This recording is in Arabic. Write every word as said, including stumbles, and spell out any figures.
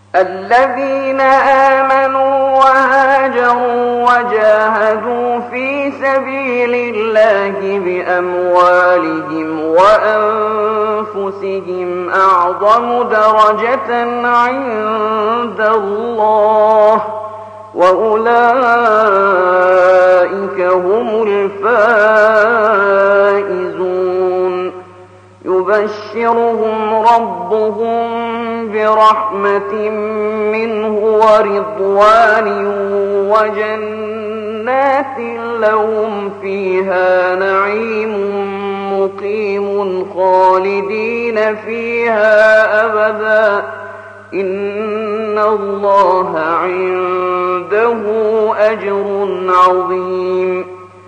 الذين آمنوا وهاجروا وجاهدوا في سبيل الله بأموالهم وأنفسهم أعظم درجة عند الله، وأولئك هم الفائزون. يبشرهم ربهم برحمة منه ورضوان وجنات لهم فيها نعيم مقيم خالدين فيها أبدا، إن الله عنده أجر عظيم.